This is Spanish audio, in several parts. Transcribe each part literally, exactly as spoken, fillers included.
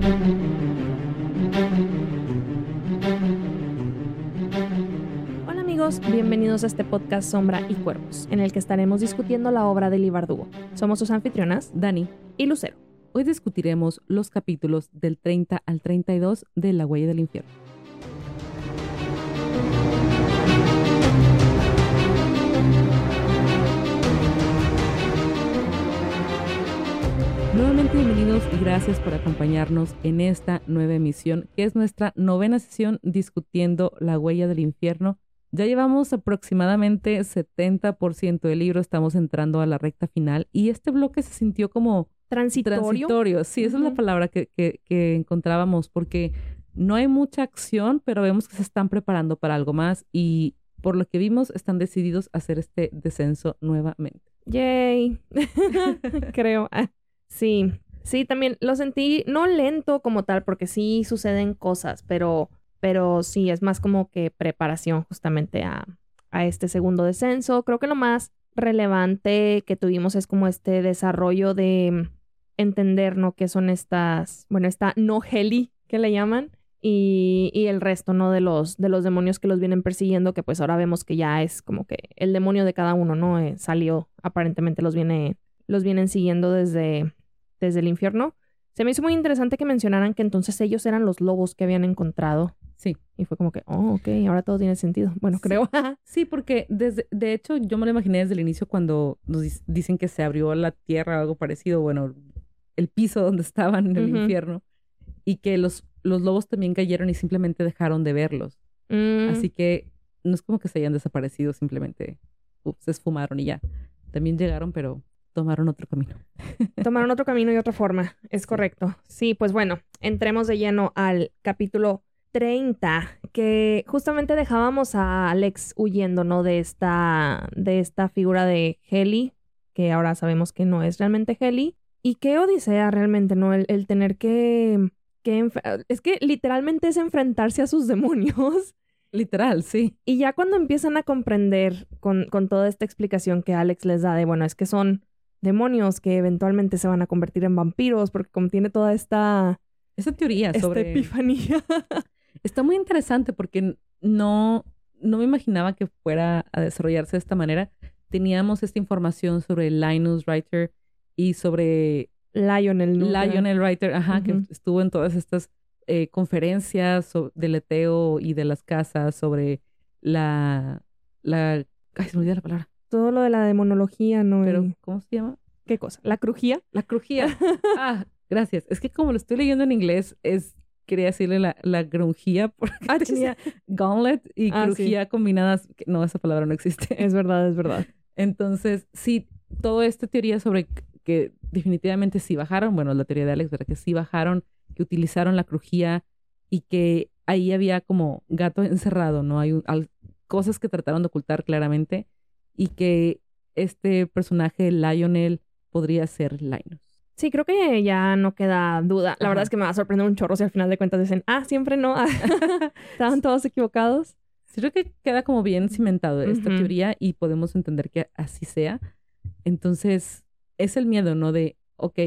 Hola amigos, bienvenidos a este podcast Sombra y Cuervos, en el que estaremos discutiendo la obra de Leigh Bardugo. Somos sus anfitrionas, Dani y Lucero. Hoy discutiremos los capítulos del treinta al treinta y dos de La Huella del Infierno. Nuevamente bienvenidos y gracias por acompañarnos en esta nueva emisión, que es nuestra novena sesión discutiendo La Huella del Infierno. Ya llevamos aproximadamente setenta por ciento del libro, estamos entrando a la recta final y este bloque se sintió como Transitorio. Transitorio, sí, esa uh-huh. es la palabra que, que, que encontrábamos, porque no hay mucha acción, pero vemos que se están preparando para algo más y por lo que vimos están decididos a hacer este descenso nuevamente. ¡Yay! Creo. Ah, sí, sí, también lo sentí no lento como tal, porque sí suceden cosas, pero, pero sí, es más como que preparación justamente a, a este segundo descenso. Creo que lo más relevante que tuvimos es como este desarrollo de entender, ¿no? Qué son estas, bueno, esta Noheli que le llaman y, y el resto, ¿no? De los, de los demonios que los vienen persiguiendo, que pues ahora vemos que ya es como que el demonio de cada uno, ¿no? Eh, salió, aparentemente los viene, los vienen siguiendo desde, desde el infierno. Se me hizo muy interesante que mencionaran que entonces ellos eran los lobos que habían encontrado. Sí. Y fue como que, oh, ok, ahora todo tiene sentido. Bueno, sí. creo. Sí, porque desde, de hecho yo me lo imaginé desde el inicio cuando nos dicen que se abrió la tierra o algo parecido, bueno, el piso donde estaban en el uh-huh. infierno, y que los, los lobos también cayeron y simplemente dejaron de verlos. Mm. Así que no es como que se hayan desaparecido, simplemente uh, se esfumaron y ya. También llegaron, pero tomaron otro camino. Tomaron otro camino y otra forma, es sí. correcto. Sí, pues bueno, entremos de lleno al capítulo treinta, que justamente dejábamos a Alex huyendo, ¿no? De esta, de esta figura de Heli, que ahora sabemos que no es realmente Heli. Y qué odisea realmente, ¿no? El, el tener que... que enf- es que literalmente es enfrentarse a sus demonios. Literal, sí. Y ya cuando empiezan a comprender con, con toda esta explicación que Alex les da de, bueno, es que son demonios que eventualmente se van a convertir en vampiros porque contiene toda esta... Esa teoría esta sobre... epifanía. Está muy interesante porque no, no me imaginaba que fuera a desarrollarse de esta manera. Teníamos esta información sobre Linus Writer y sobre Lionel, ¿no? Lionel Writer, ajá, uh-huh. que estuvo en todas estas eh, conferencias so, del Eteo y de las casas sobre la, la... Ay, se me olvidó la palabra. Todo lo de la demonología, ¿no? Pero, y... ¿cómo se llama? ¿Qué cosa? ¿La crujía? La crujía. Ah, gracias. Es que como lo estoy leyendo en inglés, es... Quería decirle la, la grungía porque ah, tenía gauntlet y ah, crujía sí. combinadas. No, esa palabra no existe. Es verdad, es verdad. Entonces, sí, toda esta teoría sobre que definitivamente sí bajaron, bueno, la teoría de Alex, ¿verdad? Que sí bajaron, que utilizaron la crujía y que ahí había como gato encerrado, ¿no? Hay un, al, cosas que trataron de ocultar claramente y que este personaje, Lionel, podría ser Linus. Sí, creo que ya no queda duda. La Ajá. verdad es que me va a sorprender un chorro si al final de cuentas dicen, ah, siempre no. Estaban todos equivocados. Sí, creo que queda como bien cimentado esta uh-huh. teoría y podemos entender que así sea. Entonces, es el miedo, ¿no? De, ok,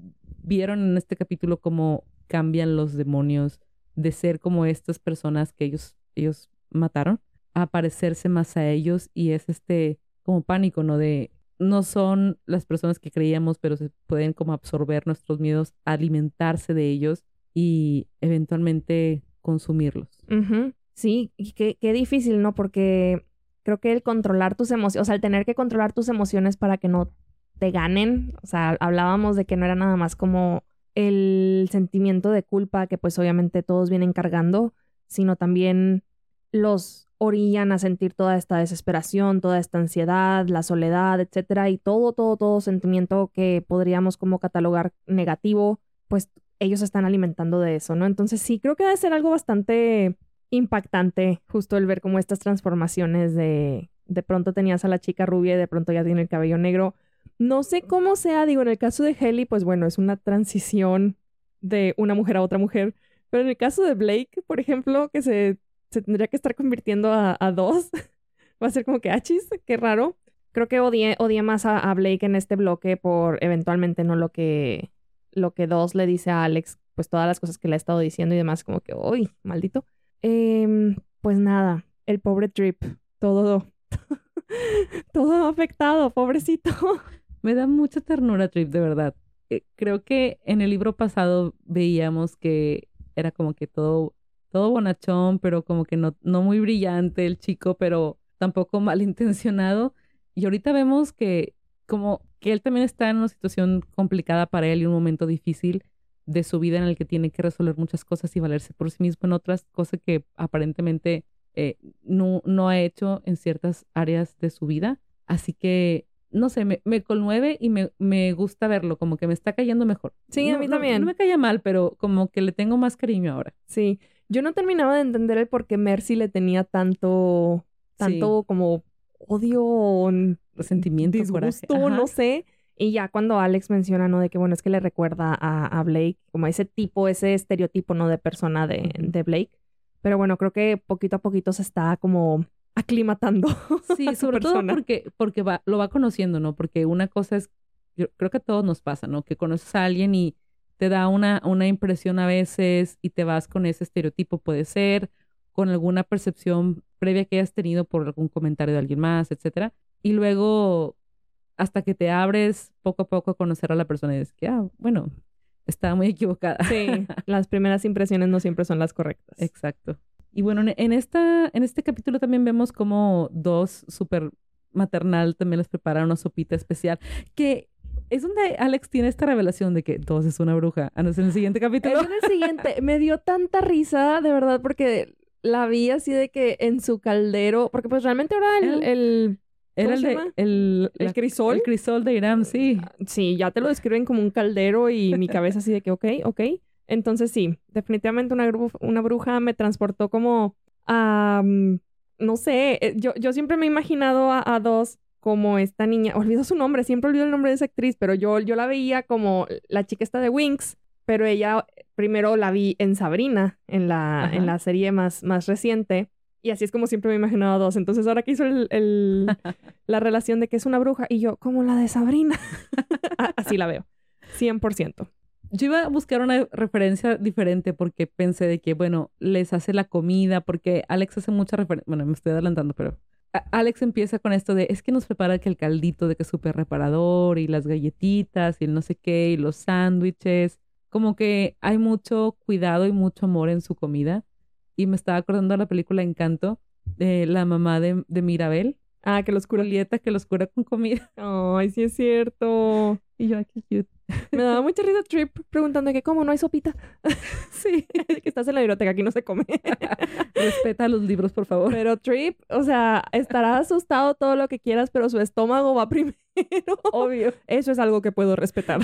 vieron en este capítulo cómo cambian los demonios de ser como estas personas que ellos, ellos mataron a parecerse más a ellos y es este como pánico, ¿no? De... No son las personas que creíamos, pero se pueden como absorber nuestros miedos, alimentarse de ellos y eventualmente consumirlos. Uh-huh. Sí, y qué, qué difícil, ¿no? Porque creo que el controlar tus emociones, o sea, el tener que controlar tus emociones para que no te ganen, o sea, hablábamos de que no era nada más como el sentimiento de culpa que pues obviamente todos vienen cargando, sino también los... orillan a sentir toda esta desesperación, toda esta ansiedad, la soledad, etcétera, y todo, todo, todo sentimiento que podríamos como catalogar negativo, pues ellos están alimentando de eso, ¿no? Entonces sí, creo que debe ser algo bastante impactante justo el ver como estas transformaciones de de pronto tenías a la chica rubia y de pronto ya tiene el cabello negro. No sé cómo sea, digo, en el caso de Heli, pues bueno, es una transición de una mujer a otra mujer, pero en el caso de Blake, por ejemplo, que se se tendría que estar convirtiendo a, a dos. Va a ser como que achis, qué raro. Creo que odié, odié más a, a Blake en este bloque por eventualmente no lo que, lo que Dos le dice a Alex pues todas las cosas que le ha estado diciendo y demás, como que, uy, maldito. Eh, pues nada, el pobre Trip, todo, todo afectado, pobrecito. Me da mucha ternura Trip, de verdad. Eh, creo que en el libro pasado veíamos que era como que todo, todo bonachón, pero como que no, no muy brillante el chico, pero tampoco malintencionado. Y ahorita vemos que como que él también está en una situación complicada para él y un momento difícil de su vida en el que tiene que resolver muchas cosas y valerse por sí mismo en otras, cosas que aparentemente eh, no, no ha hecho en ciertas áreas de su vida. Así que, no sé, me, me conmueve y me, me gusta verlo, como que me está cayendo mejor. Sí, no, a mí no, también. No me caía mal, pero como que le tengo más cariño ahora. Sí, yo no terminaba de entender el por qué Mercy le tenía tanto, tanto Sí. como odio, resentimiento, disgusto, coraje. no sé. Y ya cuando Alex menciona, ¿no? De que, bueno, es que le recuerda a, a Blake, como ese tipo, ese estereotipo, ¿no? De persona de, Uh-huh. de Blake. Pero bueno, creo que poquito a poquito se está como aclimatando. Sí, sobre todo porque, porque va, lo va conociendo, ¿no? Porque una cosa es, yo creo que a todos nos pasa, ¿no? Que conoces a alguien y te da una, una impresión a veces y te vas con ese estereotipo, puede ser, con alguna percepción previa que hayas tenido por algún comentario de alguien más, etcétera. Y luego, hasta que te abres poco a poco a conocer a la persona y dices que, ah, bueno, estaba muy equivocada. Sí, las primeras impresiones no siempre son las correctas. Exacto. Y bueno, en, esta, en este capítulo también vemos como dos súper maternal también les prepara una sopita especial, que es donde Alex tiene esta revelación de que Dos es una bruja. Ah, no, es en el siguiente capítulo. Es en el siguiente. Me dio tanta risa, de verdad, porque la vi así de que en su caldero, porque pues realmente ahora el... el Era el, de, el, ¿El la, crisol? El crisol de Hiram, sí. Sí, ya te lo describen como un caldero y mi cabeza así de que, ok, ok. Entonces sí, definitivamente una, una bruja me transportó como a, um, no sé, yo, yo siempre me he imaginado a, a Dos como esta niña, olvido su nombre, siempre olvido el nombre de esa actriz, pero yo, yo la veía como la chica esta de Winx, pero ella primero la vi en Sabrina, en la, en la serie más, más reciente. Y así es como siempre me he imaginado a Dos. Entonces ahora que hizo el, el, la relación de que es una bruja y yo, como la de Sabrina. Así la veo. cien por ciento. Yo iba a buscar una referencia diferente porque pensé de que, bueno, les hace la comida porque Alex hace mucha referencia. Bueno, me estoy adelantando, pero Alex empieza con esto de, es que nos prepara que el caldito de que es súper reparador y las galletitas y el no sé qué y los sándwiches. Como que hay mucho cuidado y mucho amor en su comida. Y me estaba acordando de la película Encanto, de la mamá de, de Mirabel. Ah, que los cura. Julieta, que los cura con comida. Ay, sí es cierto. Y yo, qué cute. Me daba mucha risa Trip preguntando que cómo no hay sopita. Sí. Que estás en la biblioteca, aquí no se come. Respeta los libros, por favor. Pero Trip, o sea, estará asustado todo lo que quieras, pero su estómago va primero. Obvio. Eso es algo que puedo respetar.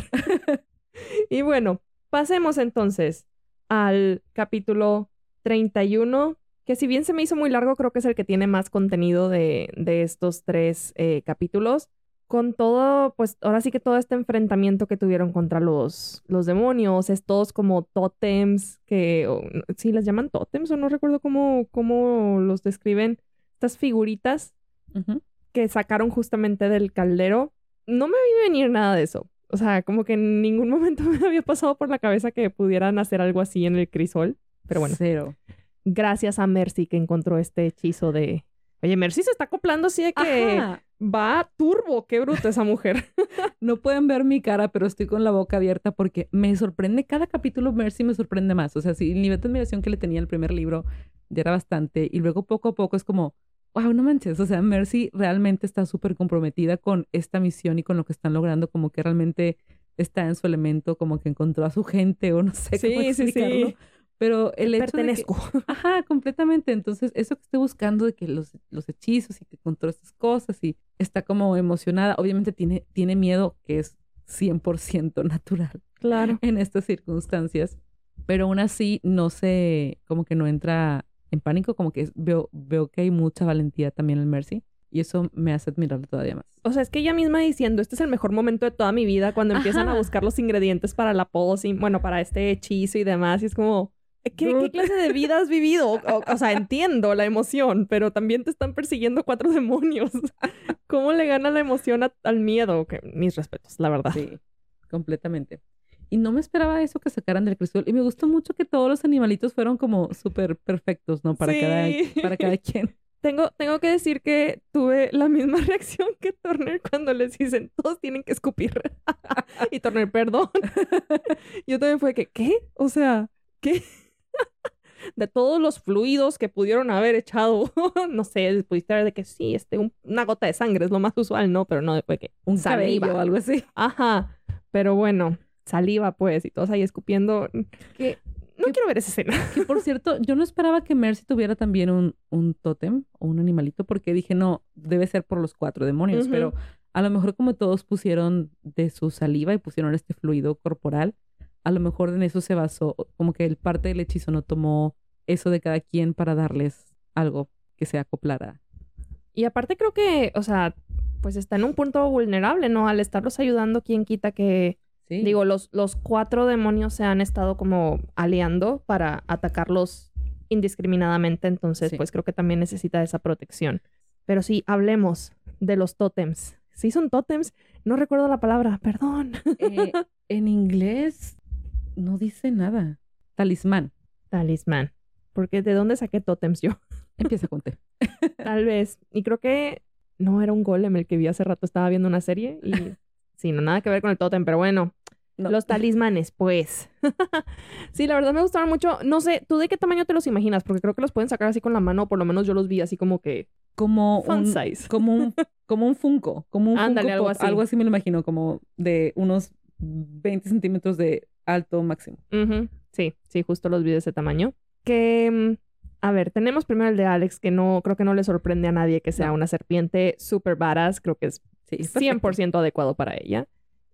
Y bueno, pasemos entonces al capítulo treinta y uno, que si bien se me hizo muy largo, creo que es el que tiene más contenido de, de estos tres eh, capítulos. Con todo, pues ahora sí que todo este enfrentamiento que tuvieron contra los, los demonios, estos como tótems, que o, sí les llaman tótems o no recuerdo cómo, cómo los describen, estas figuritas uh-huh. que sacaron justamente del caldero. No me vi venir nada de eso. O sea, como que en ningún momento me había pasado por la cabeza que pudieran hacer algo así en el crisol. Pero bueno, Cero. Gracias a Mercy que encontró este hechizo de... Oye, Mercy se está acoplando así de que Ajá. va turbo. Qué bruta esa mujer. No pueden ver mi cara, pero estoy con la boca abierta porque me sorprende. Cada capítulo Mercy me sorprende más. O sea, si el nivel de admiración que le tenía el primer libro ya era bastante. Y luego poco a poco es como, wow, no manches. O sea, Mercy realmente está súper comprometida con esta misión y con lo que están logrando. Como que realmente está en su elemento, como que encontró a su gente o no sé sí, cómo explicarlo. Sí, sí. Pero el hecho Pertenezco. de que, ajá, completamente. Entonces, eso que estoy buscando de que los, los hechizos y que encontró estas cosas y está como emocionada. Obviamente tiene, tiene miedo, que es cien por ciento natural. Claro. En estas circunstancias. Pero aún así no se, como que no entra en pánico. Como que veo, veo que hay mucha valentía también en Mercy. Y eso me hace admirarlo todavía más. O sea, es que ella misma diciendo, este es el mejor momento de toda mi vida, cuando empiezan Ajá. a buscar los ingredientes para la pócima, bueno, para este hechizo y demás. Y es como... ¿Qué, ¿Qué clase de vida has vivido? O, o sea, entiendo la emoción, pero también te están persiguiendo cuatro demonios. ¿Cómo le gana la emoción a, al miedo? Que, mis respetos, la verdad. Sí, completamente. Y no me esperaba eso que sacaran del crisol. Y me gustó mucho que todos los animalitos fueron como súper perfectos, ¿no? Para, sí. cada, para cada quien. Tengo, tengo que decir que tuve la misma reacción que Turner cuando les dicen, todos tienen que escupir. Y Turner, perdón. Yo también fue que, ¿qué? O sea, ¿qué? De todos los fluidos que pudieron haber echado, no sé, pudiste ver de que sí, este, un, una gota de sangre es lo más usual, ¿no? Pero no, después que un saliva cabello o algo así. Ajá, pero bueno, saliva pues, y todos ahí escupiendo, que no quiero ver esa escena. Que por cierto, yo no esperaba que Mercy tuviera también un, un tótem o un animalito, porque dije, no, debe ser por los cuatro demonios, uh-huh. Pero a lo mejor como todos pusieron de su saliva y pusieron este fluido corporal, a lo mejor en eso se basó, como que el parte del hechizo no tomó eso de cada quien para darles algo que se acoplara. Y aparte creo que, o sea, pues está en un punto vulnerable, ¿no? Al estarlos ayudando, ¿quién quita que, sí. digo, los, los cuatro demonios se han estado como aliando para atacarlos indiscriminadamente, entonces sí. Pues creo que también necesita esa protección. Pero sí, hablemos de los tótems. Sí son tótems, no recuerdo la palabra, perdón. Eh, en inglés no dice nada. Talismán. Talismán. Porque ¿de dónde saqué tótems yo? Empieza con T. Tal vez. Y creo que no era un golem el que vi hace rato. Estaba viendo una serie y sí, no nada que ver con el tótem, pero bueno. No. Los talismanes, pues. Sí, la verdad me gustaron mucho. No sé, ¿tú de qué tamaño te los imaginas? Porque creo que los pueden sacar así con la mano. Por lo menos yo los vi así como que... Como fun un size. Como un, como un Funko. Como un Ándale, Funko algo Pop, así. Algo así me lo imagino. Como de unos veinte centímetros de alto máximo. Uh-huh. Sí, sí, justo los vi de ese tamaño. Que... A ver, tenemos primero el de Alex, que no creo que no le sorprende a nadie que sea no. una serpiente super badass. Creo que es sí, cien por ciento adecuado para ella.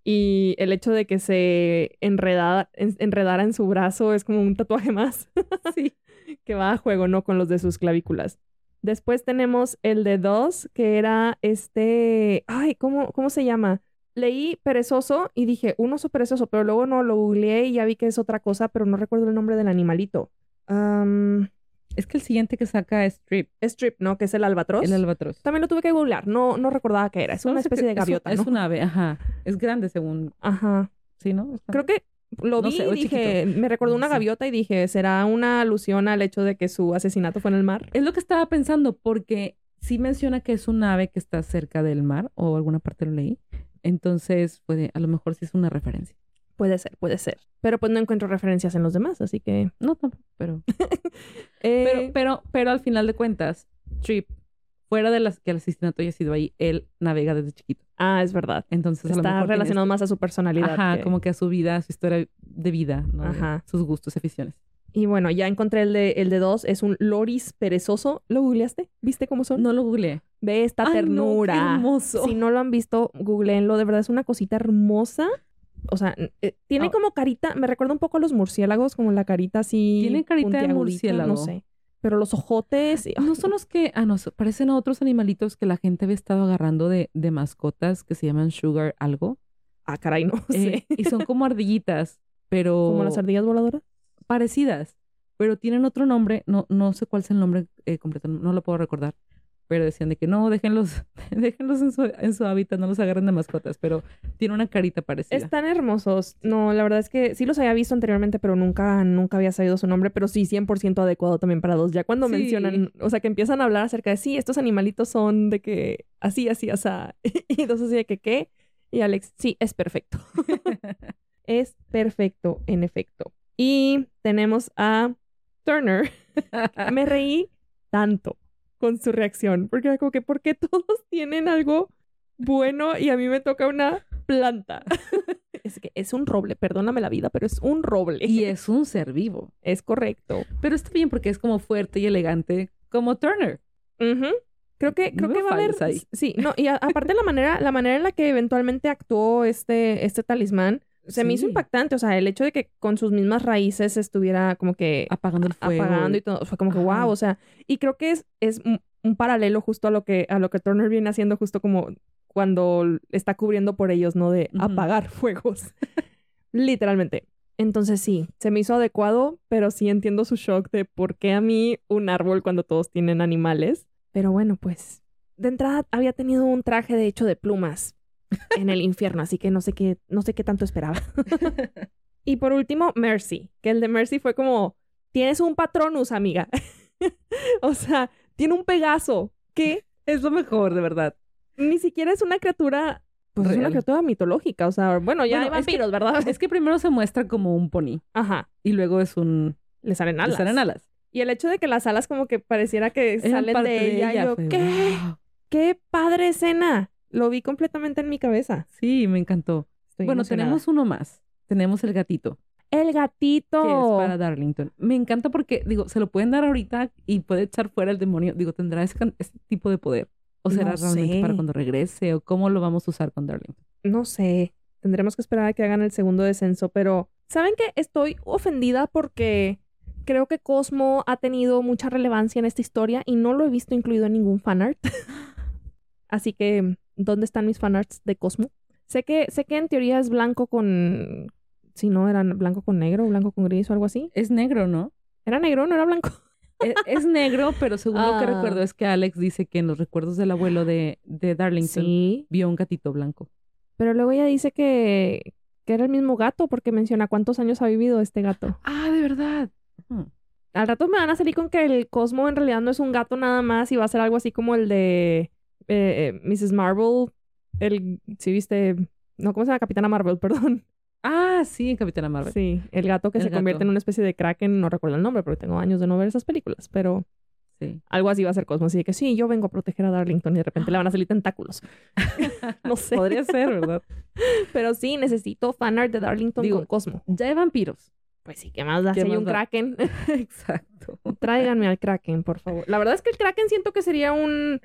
Y el hecho de que se enredara, en, enredara en su brazo es como un tatuaje más. Sí. Que va a juego, ¿no? Con los de sus clavículas. Después tenemos el de dos, que era este... Ay, ¿cómo, cómo se llama? Leí perezoso y dije, un oso perezoso, pero luego no, lo googleé y ya vi que es otra cosa, pero no recuerdo el nombre del animalito. Um... Es que el siguiente que saca es Strip. Strip, ¿no? Que es el albatros. El albatros. También lo tuve que googlear. No, no recordaba qué era. Es una no, especie de gaviota, es un, ¿no? Es un ave, ajá. Es grande según... Ajá. Sí, ¿no? Está... Creo que lo no vi sé, y dije... chiquito. Me recordó una sí. gaviota y dije... ¿Será una alusión al hecho de que su asesinato fue en el mar? Es lo que estaba pensando porque sí menciona que es un ave que está cerca del mar o alguna parte lo leí. Entonces, puede, a lo mejor sí es una referencia. Puede ser, puede ser. Pero pues no encuentro referencias en los demás, así que... No, tampoco, pero... eh... pero, pero... Pero al final de cuentas, Trip, fuera de las que el asesinato haya sido ahí, él navega desde chiquito. Ah, es verdad. Entonces, está a lo mejor relacionado este... más a su personalidad. Ajá, que... como que a su vida, a su historia de vida, ¿no? Ajá. Sus gustos, aficiones. Y bueno, ya encontré el de, el de dos. Es un loris perezoso. ¿Lo googleaste? ¿Viste cómo son? No lo googleé. Ve esta Ay, ternura. No, qué hermoso. Si no lo han visto, googleenlo. De verdad es una cosita hermosa. O sea, eh, tiene oh. como carita... Me recuerda un poco a los murciélagos. Como la carita así... Tiene carita de murciélago. No sé. Pero los ojotes... Y... No son los que... Ah, no. Parecen a otros animalitos que la gente había estado agarrando de, de mascotas que se llaman sugar algo. Ah, caray, no eh, sé. Y son como ardillitas, pero... ¿Como las ardillas voladoras? Parecidas, pero tienen otro nombre. No, no sé cuál es el nombre eh, completo. No lo puedo recordar. Pero decían de que no, déjenlos, déjenlos en su, en su hábitat, no los agarren de mascotas, pero tiene una carita parecida. Están hermosos. No, la verdad es que sí los había visto anteriormente, pero nunca, nunca había sabido su nombre, pero sí, cien por ciento adecuado también para dos. Ya cuando sí. mencionan, o sea, que empiezan a hablar acerca de, sí, estos animalitos son de que así, así, así, y entonces así de que, ¿qué? Y Alex, sí, es perfecto. Es perfecto, en efecto. Y tenemos a Turner. Me reí tanto con su reacción, porque era como que, ¿por qué todos tienen algo bueno y a mí me toca una planta? Es que es un roble, perdóname la vida, pero es un roble. Y es un ser vivo. Es correcto. Pero está bien porque es como fuerte y elegante, como Turner. Uh-huh. Creo que, creo no que va a haber... Ahí. Sí, no, y a, aparte la manera, la manera en la que eventualmente actuó este, este talismán, se sí. me hizo impactante. O sea, el hecho de que con sus mismas raíces estuviera como que... Apagando el fuego. Apagando y todo. Fue como que, Ajá. wow, o sea... Y creo que es, es un, un paralelo justo a lo que, a lo que Turner viene haciendo justo como cuando está cubriendo por ellos, ¿no? De uh-huh. apagar fuegos. Literalmente. Entonces sí, se me hizo adecuado, pero sí entiendo su shock de por qué a mí un árbol cuando todos tienen animales. Pero bueno, pues... De entrada había tenido un traje de hecho de plumas en el infierno, así que no sé qué, no sé qué tanto esperaba. Y por último, Mercy. Que el de Mercy fue como, tienes un Patronus, amiga. O sea, tiene un Pegaso. ¿Qué? Es lo mejor, de verdad. Ni siquiera es una criatura... Pues Real. es una criatura mitológica. O sea, bueno, ya Bueno, hay es que- vampiros, ¿verdad? Es que primero se muestra como un pony Ajá. y luego es un... Le salen alas. le salen alas. Y el hecho de que las alas como que pareciera que Eran salen parte de ella. yo, fue, ¿qué? wow. ¡Qué padre escena! Lo vi completamente en mi cabeza. Sí, me encantó. Estoy Bueno, emocionada. tenemos uno más. Tenemos el gatito, El gatito. que es para Darlington. Me encanta porque, digo, se lo pueden dar ahorita y puede echar fuera el demonio. Digo, ¿tendrá ese, can- ese tipo de poder? ¿O será No realmente sé. para cuando regrese? ¿O cómo lo vamos a usar con Darlington? No sé. Tendremos que esperar a que hagan el segundo descenso, pero ¿saben qué? Estoy ofendida porque creo que Cosmo ha tenido mucha relevancia en esta historia y no lo he visto incluido en ningún fanart. Así que, ¿dónde están mis fanarts de Cosmo? Sé que, sé que en teoría es blanco con... Si no, era blanco con negro, blanco con gris o algo así. Es negro, ¿no? ¿Era negro? ¿No era blanco? Es, es negro, pero según lo que Ah. recuerdo es que Alex dice que en los recuerdos del abuelo de, de Darlington Sí. vio un gatito blanco. Pero luego ella dice que, que era el mismo gato porque menciona cuántos años ha vivido este gato. Ah, de verdad. Hmm. Al rato me van a salir con que el Cosmo en realidad no es un gato nada más y va a ser algo así como el de eh, eh, missus Marvel. El, ¿sí viste? No, ¿cómo se llama? Capitana Marvel, perdón. Ah, sí, Capitana Marvel. Sí, el gato que El se convierte gato. en una especie de kraken. No recuerdo el nombre porque tengo años de no ver esas películas, pero Sí. algo así va a ser Cosmo. Así de que sí, yo vengo a proteger a Darlington y de repente le van a salir tentáculos. No sé. Podría ser, ¿verdad? Pero sí, necesito fanart de Darlington Digo, con Cosmo. Ya hay vampiros. Pues sí, ¿qué más da? ¿Qué Si hay más un da? kraken. Exacto. Tráiganme al Kraken, por favor. La verdad es que el Kraken siento que sería un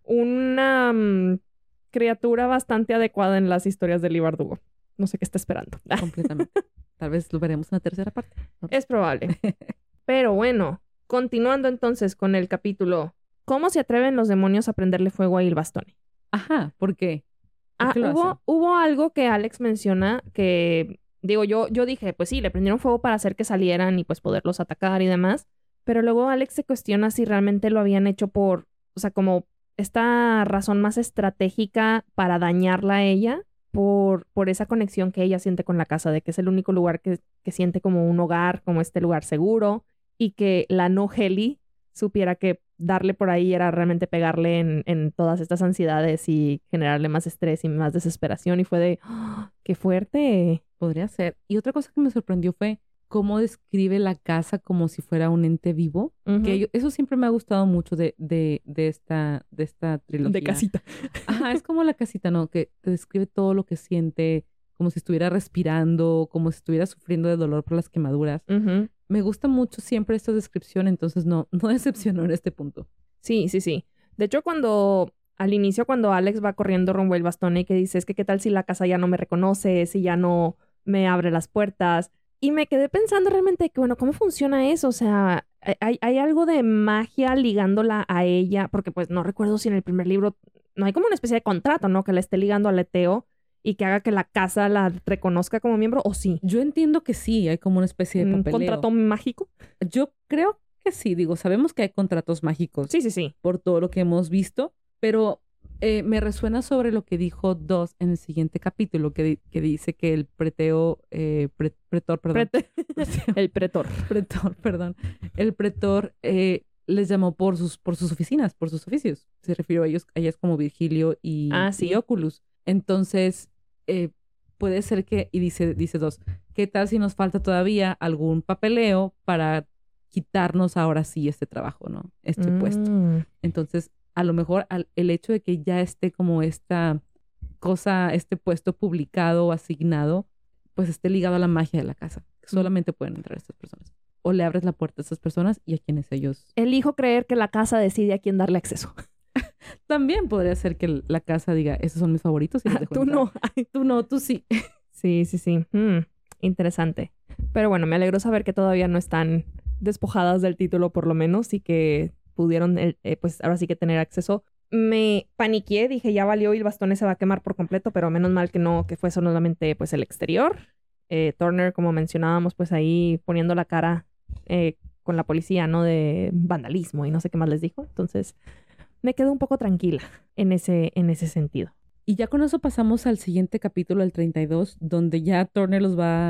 una mm, criatura bastante adecuada en las historias de Lee Bardugo. No sé qué está esperando. Completamente. Tal vez lo veremos en la tercera parte. No sé. Es probable. Pero bueno, continuando entonces con el capítulo. ¿Cómo se atreven los demonios a prenderle fuego a Il Bastone? Ajá, ¿por qué? ¿Por Ah, qué lo hubo, hacen? hubo algo que Alex menciona que, digo, yo, yo dije, pues sí, le prendieron fuego para hacer que salieran y pues poderlos atacar y demás. Pero luego Alex se cuestiona si realmente lo habían hecho por, o sea, como esta razón más estratégica para dañarla a ella por, por esa conexión que ella siente con la casa, de que es el único lugar que, que siente como un hogar, como este lugar seguro, y que la no Heli supiera que darle por ahí era realmente pegarle en, en todas estas ansiedades y generarle más estrés y más desesperación. Y fue de, ¡oh, qué fuerte! Podría ser. Y otra cosa que me sorprendió fue cómo describe la casa como si fuera un ente vivo. Ujú. Que yo- eso siempre me ha gustado mucho de, de, de, esta, de esta trilogía. De casita. Ajá, es como la casita, ¿no? Que te describe todo lo que siente, como si estuviera respirando, como si estuviera sufriendo de dolor por las quemaduras. Ujú. Me gusta mucho siempre esta descripción, entonces no, no decepcionó en este punto. Sí, sí, sí. De hecho, cuando al inicio, cuando Alex va corriendo rumbo al bastón y que dice, es que qué tal si la casa ya no me reconoce, si ya no me abre las puertas. Y me quedé pensando realmente que, bueno, ¿cómo funciona eso? O sea, hay, hay algo de magia ligándola a ella, porque pues no recuerdo si en el primer libro no hay como una especie de contrato, ¿no? Que la esté ligando al Eteo y que haga que la casa la reconozca como miembro, o sí. Yo entiendo que sí, hay como una especie de ¿Un papeleo. contrato mágico? Yo creo que sí, digo, sabemos que hay contratos mágicos Sí, sí, sí. por todo lo que hemos visto, pero eh, me resuena sobre lo que dijo Dos en el siguiente capítulo, que, di- que dice que el preteo, eh, pre- pretor, perdón, Prete- el pretor. pretor, perdón, el pretor eh, les llamó por sus, por sus oficinas, por sus oficios. Se refirió a ellos, a ellas como Virgilio y, Ah, sí. y Oculus. Entonces, eh, puede ser que, y dice, dice Dos, ¿qué tal si nos falta todavía algún papeleo para quitarnos ahora sí este trabajo, ¿no? Este puesto. Mm. Entonces, a lo mejor al- el hecho de que ya esté como esta cosa, este puesto publicado o asignado, pues esté ligado a la magia de la casa. Solamente pueden entrar estas personas. O le abres la puerta a estas personas y a quienes ellos... Elijo creer que la casa decide a quién darle acceso. También podría ser que la casa diga, esos son mis favoritos y los dejo Tú entrar". no. Tú no, tú sí. Sí, sí, sí. Mm, interesante. Pero bueno, me alegro saber que todavía no están despojadas del título por lo menos y que pudieron, eh, eh, pues ahora sí que tener acceso. Me paniqué, dije ya valió y el bastón se va a quemar por completo, pero menos mal que no, que fue solamente pues el exterior. Eh, Turner, como mencionábamos, pues ahí poniendo la cara eh, con la policía, ¿no? De vandalismo y no sé qué más les dijo. Entonces me quedo un poco tranquila en ese, en ese sentido. Y ya con eso pasamos al siguiente capítulo, el treinta y dos, donde ya Turner los va,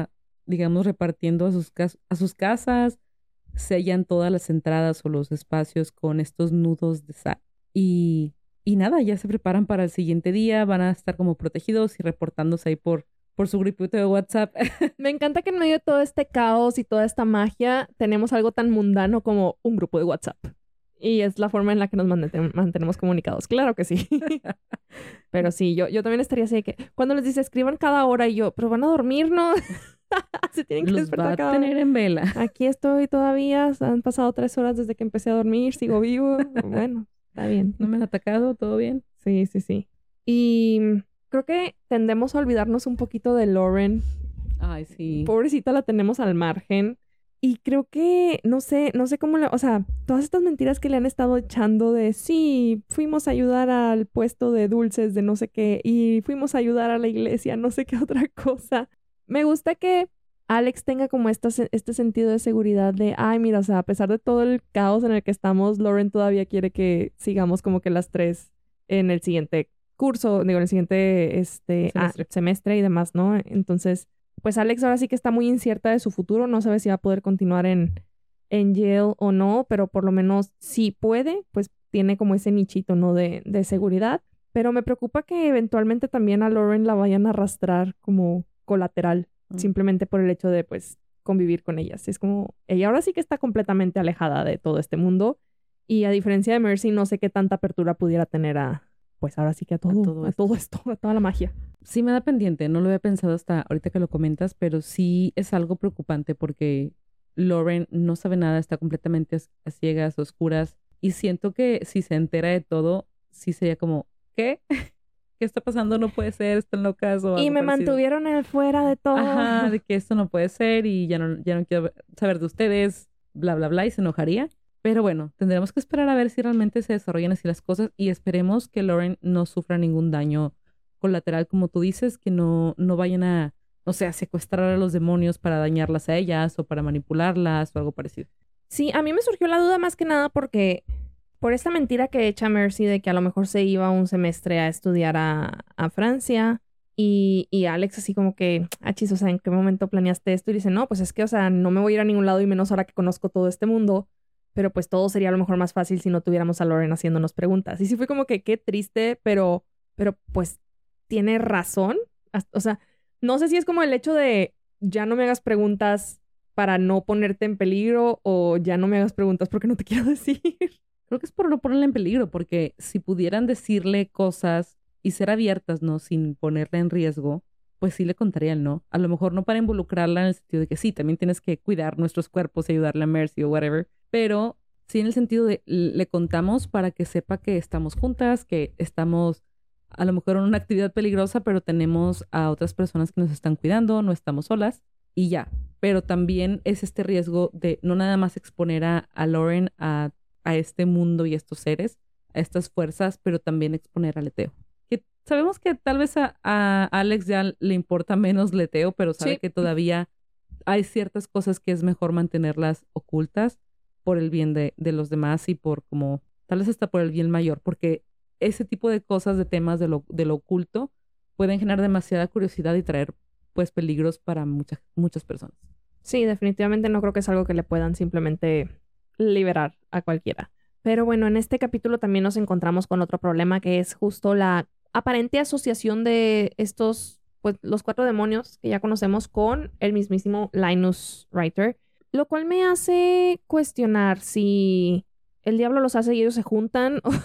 digamos, repartiendo a sus, cas- a sus casas, sellan todas las entradas o los espacios con estos nudos de sal. Y, y nada, ya se preparan para el siguiente día, van a estar como protegidos y reportándose ahí por, por su grupito de WhatsApp. Me encanta que en medio de todo este caos y toda esta magia tenemos algo tan mundano como un grupo de WhatsApp. Y es la forma en la que nos manten- mantenemos comunicados. Claro que sí. Pero sí, yo, yo también estaría así de que cuando les dice escriban cada hora y yo, pero van a dormir, ¿no? Se tienen que Los va despertar a cada tener hora. en vela. Aquí estoy todavía. Han pasado tres horas desde que empecé a dormir. Sigo vivo. Bueno, está bien. ¿No me han atacado? ¿Todo bien? Sí, sí, sí. Y creo que tendemos a olvidarnos un poquito de Lauren. Ay, sí. Pobrecita, la tenemos al margen. Y creo que, no sé, no sé cómo le... O sea, todas estas mentiras que le han estado echando de, sí, fuimos a ayudar al puesto de dulces de no sé qué y fuimos a ayudar a la iglesia, no sé qué otra cosa. Me gusta que Alex tenga como esta, se- este sentido de seguridad de, ay, mira, o sea, a pesar de todo el caos en el que estamos, Lauren todavía quiere que sigamos como que las tres en el siguiente curso, digo, en el siguiente este, ah, Semestre. semestre y demás, ¿no? Entonces, pues Alex ahora sí que está muy incierta de su futuro, no sabe si va a poder continuar en, en Yale o no, pero por lo menos si puede, pues tiene como ese nichito, ¿no? De, de seguridad. Pero me preocupa que eventualmente también a Lauren la vayan a arrastrar como colateral, Mm. simplemente por el hecho de, pues, convivir con ellas. Es como, ella ahora sí que está completamente alejada de todo este mundo y a diferencia de Mercy, no sé qué tanta apertura pudiera tener a, pues ahora sí que a todo, a todo todo, esto. esto, a toda la magia. Sí me da pendiente, no lo había pensado hasta ahorita que lo comentas, pero sí es algo preocupante porque Lauren no sabe nada, está completamente a, a ciegas, oscuras, y siento que si se entera de todo, sí sería como, ¿qué? ¿Qué está pasando? No puede ser, están locas o Y algo me parecido. mantuvieron en- fuera de todo. Ajá, de que esto no puede ser y ya no, ya no quiero ver- saber de ustedes, bla, bla, bla, y se enojaría. Pero bueno, tendremos que esperar a ver si realmente se desarrollan así las cosas y esperemos que Lauren no sufra ningún daño colateral, como tú dices, que no, no vayan a, no sé, a secuestrar a los demonios para dañarlas a ellas o para manipularlas o algo parecido. Sí, a mí me surgió la duda más que nada porque por esta mentira que echa Mercy de que a lo mejor se iba un semestre a estudiar a, a Francia y, y Alex así como que, ah, chis, o sea, ¿en qué momento planeaste esto? Y dice, no, pues es que, o sea, no me voy a ir a ningún lado y menos ahora que conozco todo este mundo, pero pues todo sería a lo mejor más fácil si no tuviéramos a Lauren haciéndonos preguntas. Y sí fue como que qué triste, pero, pero pues tiene razón. Hasta- O sea, no sé si es como el hecho de ya no me hagas preguntas para no ponerte en peligro o ya no me hagas preguntas porque no te quiero decir. Creo que es por no ponerla en peligro, porque si pudieran decirle cosas y ser abiertas, ¿no? Sin ponerla en riesgo, pues sí le contarían, ¿no? A lo mejor no para involucrarla en el sentido de que sí, también tienes que cuidar nuestros cuerpos y ayudarle a Mercy o whatever, pero sí en el sentido de le contamos para que sepa que estamos juntas, que estamos a lo mejor en una actividad peligrosa, pero tenemos a otras personas que nos están cuidando, no estamos solas y ya. Pero también es este riesgo de no nada más exponer a, a Lauren a a este mundo y estos seres, a estas fuerzas, pero también exponer a Leteo. Que sabemos que tal vez a, a Alex ya le importa menos Leteo, pero sabe Sí. que todavía hay ciertas cosas que es mejor mantenerlas ocultas por el bien de, de los demás y por como, tal vez hasta por el bien mayor, porque ese tipo de cosas, de temas de lo, de lo oculto, pueden generar demasiada curiosidad y traer pues peligros para muchas, muchas personas. Sí, definitivamente no creo que es algo que le puedan simplemente liberar a cualquiera. Pero bueno, en este capítulo también nos encontramos con otro problema que es justo la aparente asociación de estos, pues los cuatro demonios que ya conocemos con el mismísimo Linus Writer, lo cual me hace cuestionar si el diablo los hace y ellos se juntan o,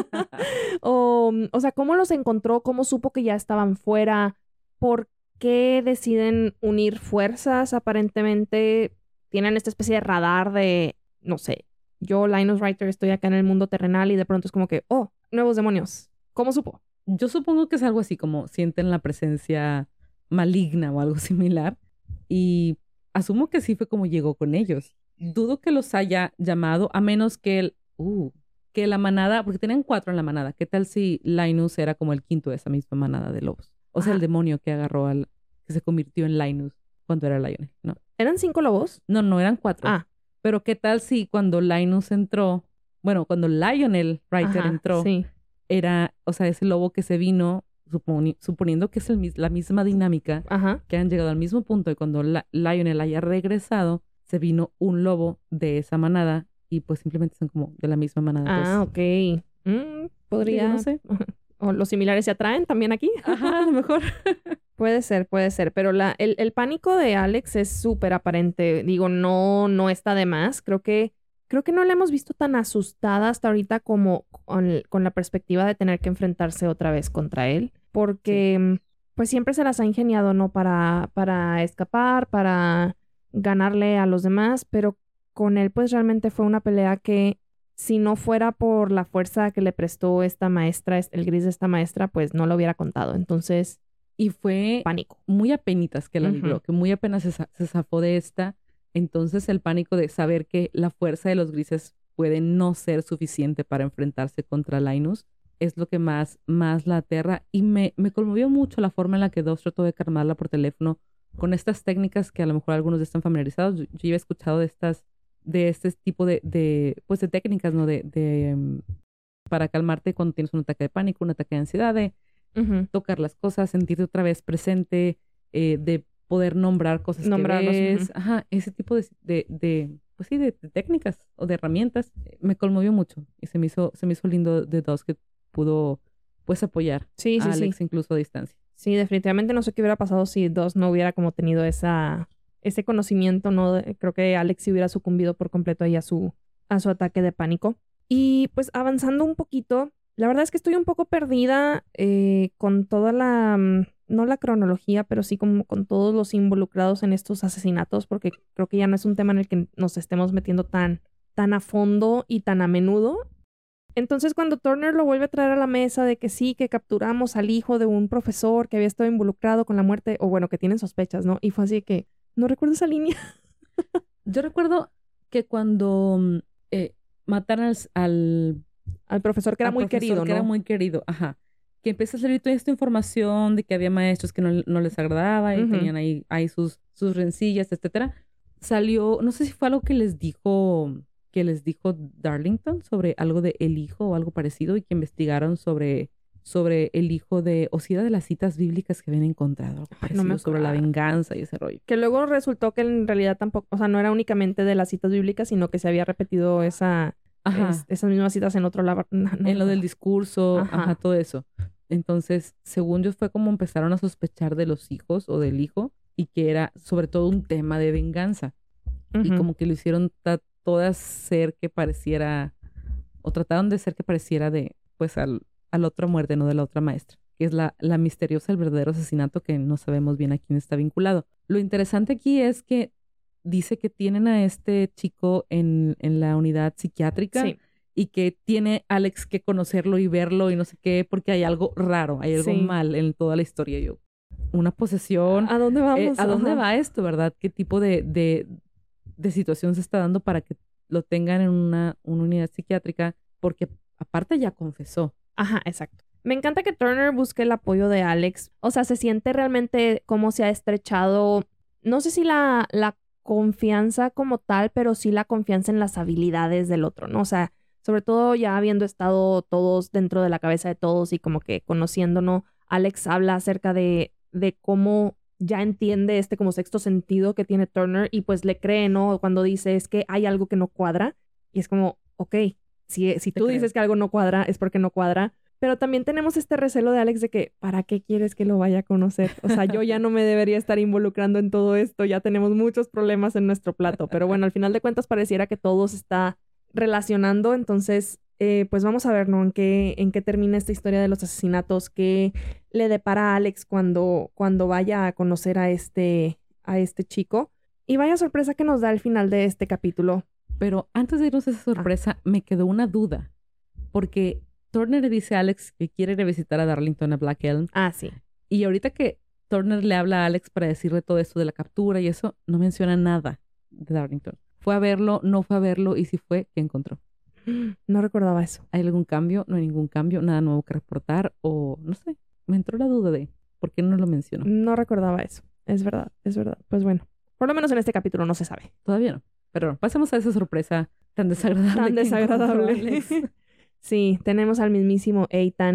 o, o sea, cómo los encontró, cómo supo que ya estaban fuera, por qué deciden unir fuerzas, aparentemente tienen esta especie de radar de no sé, yo, Linus Writer, estoy acá en el mundo terrenal y de pronto es como que, oh, nuevos demonios. ¿Cómo supo? Yo supongo que es algo así como sienten la presencia maligna o algo similar y asumo que sí fue como llegó con ellos. Dudo que los haya llamado a menos que el, uh, que la manada, porque tenían cuatro en la manada. ¿Qué tal si Linus era como el quinto de esa misma manada de lobos? O sea, Ah. el demonio que agarró al, que se convirtió en Linus cuando era Lionel, ¿no? ¿Eran cinco lobos? No, no, eran cuatro. Ah. Pero ¿qué tal si cuando Linus entró, bueno, cuando Lionel Writer Ajá, entró, sí. era, o sea, ese lobo que se vino suponi- suponiendo que es el, mis- la misma dinámica, Ajá. que han llegado al mismo punto y cuando la- Lionel haya regresado, se vino un lobo de esa manada y pues simplemente son como de la misma manada. Ah, pues. ok. Mm, podría... Digo, no sé. O los similares se atraen también aquí. Ajá, a lo mejor. Puede ser, puede ser, pero la, el, el pánico de Alex es súper aparente. Digo, no, no está de más. Creo que, creo que no la hemos visto tan asustada hasta ahorita como con, con la perspectiva de tener que enfrentarse otra vez contra él. Porque mm, pues siempre se las ha ingeniado, ¿no? Para, para escapar, para ganarle a los demás, pero con él pues realmente fue una pelea que si no fuera por la fuerza que le prestó esta maestra, es- el gris de esta maestra, pues no lo hubiera contado. Entonces, Y fue pánico. muy apenitas que la Ujú. libró, que muy apenas se, za- se zafó de esta. Entonces el pánico de saber que la fuerza de los grises puede no ser suficiente para enfrentarse contra Linus es lo que más, más la aterra. Y me, me conmovió mucho la forma en la que Dos trató de calmarla por teléfono con estas técnicas que a lo mejor algunos están familiarizados. Yo, yo ya he escuchado de estas, de este tipo de, de, pues de técnicas, ¿no? De, de, em, para calmarte cuando tienes un ataque de pánico, un ataque de ansiedad, de Ujú. tocar las cosas, sentirte otra vez presente, eh, de poder nombrar cosas Nombrarlos, que ves. ujú. Ajá, ese tipo de, de, de pues sí, de, de técnicas o de herramientas. eh, Me conmovió mucho y se me hizo, se me hizo lindo de Dos que pudo, pues, apoyar Sí, a sí, Alex sí. incluso a distancia. Sí, definitivamente no sé qué hubiera pasado si Dos no hubiera como tenido esa, ese conocimiento, ¿no? De- Creo que Alex sí hubiera sucumbido por completo ahí a su, a su ataque de pánico. Y pues avanzando un poquito, la verdad es que estoy un poco perdida eh, con toda la, mm, no la cronología, pero sí como con todos los involucrados en estos asesinatos, porque creo que ya no es un tema en el que nos estemos metiendo tan, tan a fondo y tan a menudo. Entonces, cuando Turner lo vuelve a traer a la mesa de que sí, que capturamos al hijo de un profesor que había estado involucrado con la muerte, o bueno, que tienen sospechas, ¿no? Y fue así de que, no recuerdo esa línea. Yo recuerdo que cuando mm, eh, mataron al, al Al profesor que era al muy profesor querido, que era ¿no? muy querido, ajá. Que empieza a salir toda esta información de que había maestros que no, no les agradaba y Ujú. tenían ahí, ahí sus, sus rencillas, etcétera. Salió, no sé si fue algo que les dijo, que les dijo Darlington sobre algo de el hijo o algo parecido y que investigaron sobre, sobre el hijo de, o si era de las citas bíblicas que habían encontrado, algo Ay, no parecido me sobre la acuerdo. venganza y ese rollo. Que luego resultó que en realidad tampoco, o sea, no era únicamente de las citas bíblicas, sino que se había repetido esa, Ajá. es- esas mismas citas en otro lado. No, no En lo del recuerdo. discurso, Ajá. ajá, todo eso. Entonces, según yo, fue como empezaron a sospechar de los hijos o del hijo y que era sobre todo un tema de venganza. Y Ujú. como que lo hicieron ta- todas ser que pareciera, o trataron de ser que pareciera de, pues, al, a la otra muerte, no de la otra maestra, que es la, la misteriosa, el verdadero asesinato que no sabemos bien a quién está vinculado. Lo interesante aquí es que dice que tienen a este chico en, en la unidad psiquiátrica. Sí. Y que tiene Alex que conocerlo y verlo y no sé qué, porque hay algo raro, hay algo Sí. mal en toda la historia. Yo, una posesión. ¿A dónde Eh, vamos? ¿A dónde Ajá. va esto, verdad? ¿Qué tipo de, de, de situación se está dando para que lo tengan en una, una unidad psiquiátrica? Porque aparte ya confesó. Ajá, exacto. Me encanta que Turner busque el apoyo de Alex. O sea, se siente realmente como se ha estrechado, no sé si la, la confianza como tal, pero sí la confianza en las habilidades del otro, ¿no? O sea, sobre todo ya habiendo estado todos dentro de la cabeza de todos y como que conociéndonos, Alex habla acerca de, de cómo ya entiende este como sexto sentido que tiene Turner y pues le cree, ¿no? Cuando dice es que hay algo que no cuadra y es como, ok, si, si Te tú creo. dices que algo no cuadra es porque no cuadra, pero también tenemos este recelo de Alex de que, ¿para qué quieres que lo vaya a conocer? O sea, yo ya no me debería estar involucrando en todo esto, ya tenemos muchos problemas en nuestro plato, pero bueno, al final de cuentas pareciera que todo se está relacionando, entonces, eh, pues vamos a ver, ¿no? En qué, en qué termina esta historia de los asesinatos, qué le depara a Alex cuando, cuando vaya a conocer a este, a este chico. Y vaya sorpresa que nos da al final de este capítulo. Pero antes de irnos a esa sorpresa, me quedó una duda. Porque Turner le dice a Alex que quiere ir a visitar a Darlington a Black Elm. Ah, sí. Y ahorita que Turner le habla a Alex para decirle todo esto de la captura y eso, no menciona nada de Darlington. Fue a verlo, no fue a verlo, y si fue, ¿qué encontró? No recordaba eso. ¿Hay algún cambio? ¿No hay ningún cambio? ¿Nada nuevo que reportar? O no sé, me entró la duda de por qué no lo mencionó. No recordaba eso. Es verdad, es verdad. Pues bueno, por lo menos en este capítulo no se sabe. Todavía no. Pero bueno, pasemos a esa sorpresa tan desagradable. Tan que encontró desagradable. Alex. Sí, tenemos al mismísimo Ethan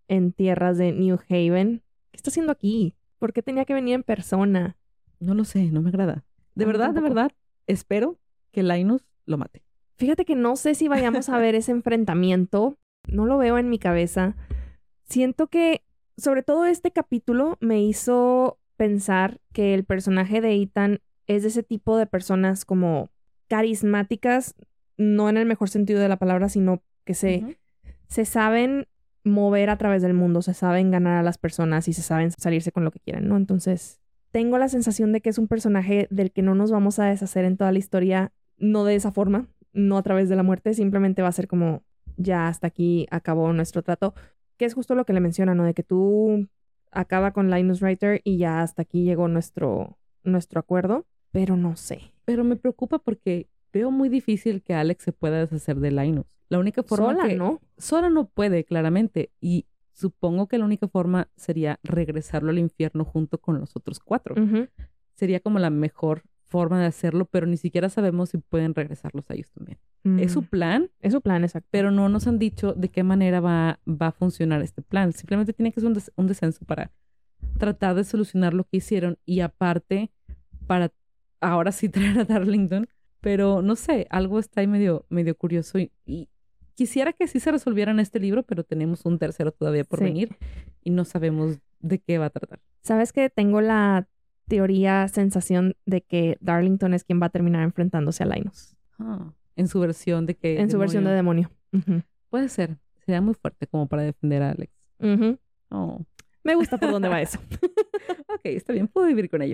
en tierras de New Haven. ¿Qué está haciendo aquí? ¿Por qué tenía que venir en persona? No lo sé, no me agrada. De A mí verdad, de tampoco. verdad, espero que Linus lo mate. Fíjate que no sé si vayamos a ver ese enfrentamiento. No lo veo en mi cabeza. Siento que, sobre todo este capítulo, me hizo pensar que el personaje de Ethan es de ese tipo de personas como carismáticas, no en el mejor sentido de la palabra, sino que se, Ujú. se saben mover a través del mundo, se saben ganar a las personas y se saben salirse con lo que quieren, ¿no? Entonces, tengo la sensación de que es un personaje del que no nos vamos a deshacer en toda la historia, no de esa forma, no a través de la muerte, simplemente va a ser como ya hasta aquí acabó nuestro trato, que es justo lo que le menciona, ¿no? De que tú acaba con Linus Writer y ya hasta aquí llegó nuestro, nuestro acuerdo, pero no sé. Pero me preocupa porque veo muy difícil que Alex se pueda deshacer de Linus. La única forma Sola, que... ¿no? Sola no puede, claramente. Y supongo que la única forma sería regresarlo al infierno junto con los otros cuatro. Ujú. Sería como la mejor forma de hacerlo, pero ni siquiera sabemos si pueden regresarlos a ellos también. Es su Mm, plan, es su plan, exacto. pero no nos han dicho de qué manera va, va a funcionar este plan. Simplemente tiene que ser un, des- un descenso para tratar de solucionar lo que hicieron y aparte para ahora sí traer a Darlington. Pero no sé, algo está ahí medio, medio curioso y, y quisiera que sí se resolviera en este libro, pero tenemos un tercero todavía por Sí. venir y no sabemos de qué va a tratar. ¿Sabes que tengo la teoría, sensación de que Darlington es quien va a terminar enfrentándose a Linus? Ah, en su versión de que... En su versión de demonio. demonio. Ujú. Puede ser. Sería muy fuerte como para defender a Alex. Ujú. Oh. Me gusta por dónde va eso. Ok, está bien. Puedo vivir con ello.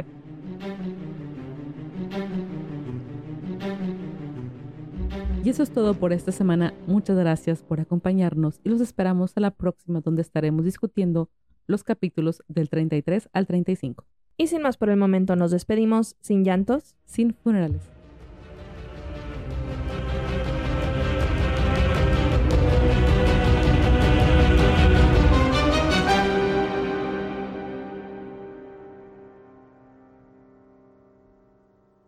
Y eso es todo por esta semana. Muchas gracias por acompañarnos y los esperamos a la próxima donde estaremos discutiendo los capítulos del treinta y tres al treinta y cinco. Y sin más por el momento, nos despedimos sin llantos. Sin funerales.